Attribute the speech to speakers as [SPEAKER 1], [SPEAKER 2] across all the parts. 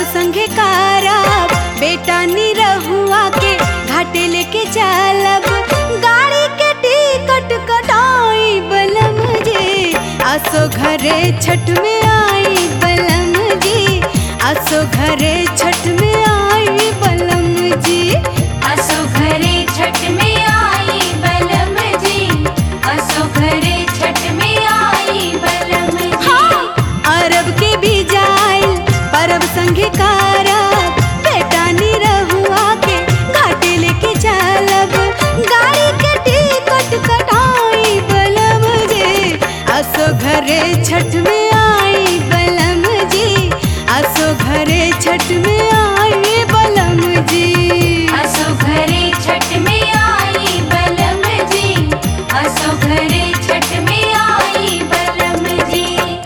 [SPEAKER 1] संगे कारब बेटा निरहुआ के घाटे लेके चलब गाड़ी के टिकट कटाई बलम जी आसो घरे छठ में आई बलम जी आसो घरे छठ में आई बलम जी
[SPEAKER 2] असो घरे छठ में आई बलम जी असो घरे छठ में आई बलम जी।
[SPEAKER 1] हाँ, अरब के भी जाइल परब संगे कारब बेटा निरहुआ के घाटे लेके चलब गाड़ी के टिकट कटाई बलम जी आसो घरे छठ में आई बलम जी आसो घरे छठ में आई बलम जी
[SPEAKER 2] असो घरे छठ में आई बलम जी असो घरे छठ में आई बलम जी।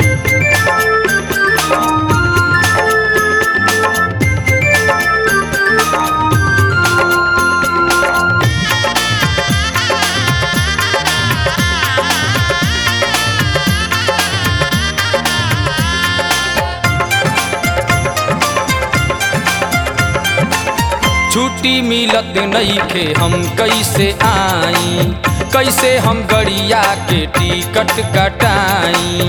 [SPEAKER 3] छुट्टी मिलत नइखे हम कैसे आई कैसे हम गड़िया के टिकट कटाई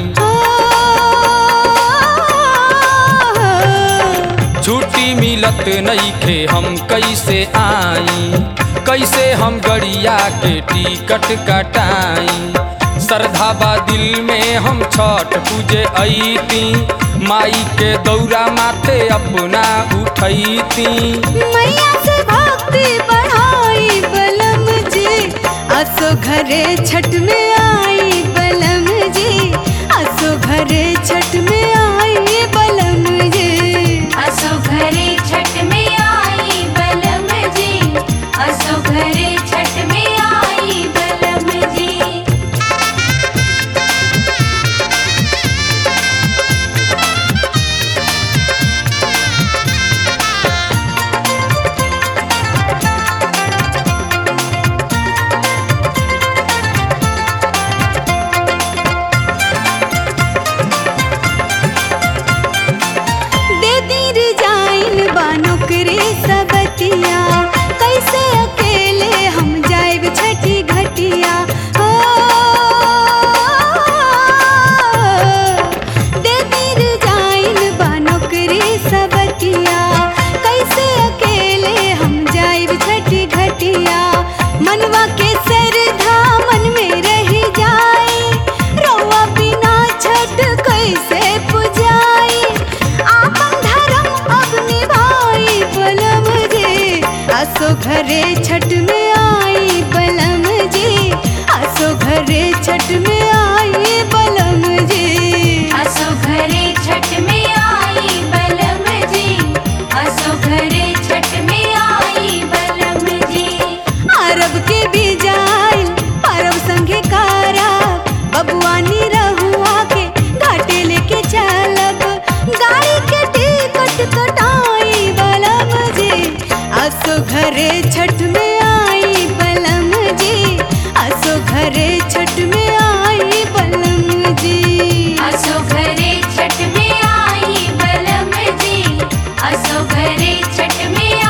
[SPEAKER 3] छुट्टी मिलत नइखे हम कैसे आई कैसे हम गड़िया के टिकट कटाई श्रद्धा बा दिल में हम छठ पूजे अईती माई के दौरा माथे अपना उठैती
[SPEAKER 1] मैया से भक्ति बढ़ाई बलम जी आसो घरे छठ में आई बलम जी आसो घरे छठ में आई बलम जी
[SPEAKER 2] असो घरे छठ में आई बलम जी असो घरे छठ में आई बलम जी।
[SPEAKER 1] दे दीर जाइन बानो करे सबतिया कैसे अकेले हम जाइब छठी घटिया हो दे दीर जाइन बानो करे सबतिया कैसे अकेले हम जाइब छठी घटिया मनवा के श्रद्धा मन में रह जाए रौआ बिना छठ कैसे पुजाई आपन धर्म अब निभाई बलम जी आसो घरे छठ में आई बलम जी आसो घरे छठ में आई बलम जी
[SPEAKER 2] असो घरे छठ में आई बलम जी असो घरे छठ में आई बलम जी।
[SPEAKER 1] अरब के भी जाइल परब संगे कारब बबुआ निरहुआ के घाटे लेके चलब गाड़ी के टिकट कटाई बलम जी आसो घरे छठ में आई बलम जी आसो घरे छठ में आई बलम जी
[SPEAKER 2] असो घरे छठ में आई बलम जी असो घरे छठ में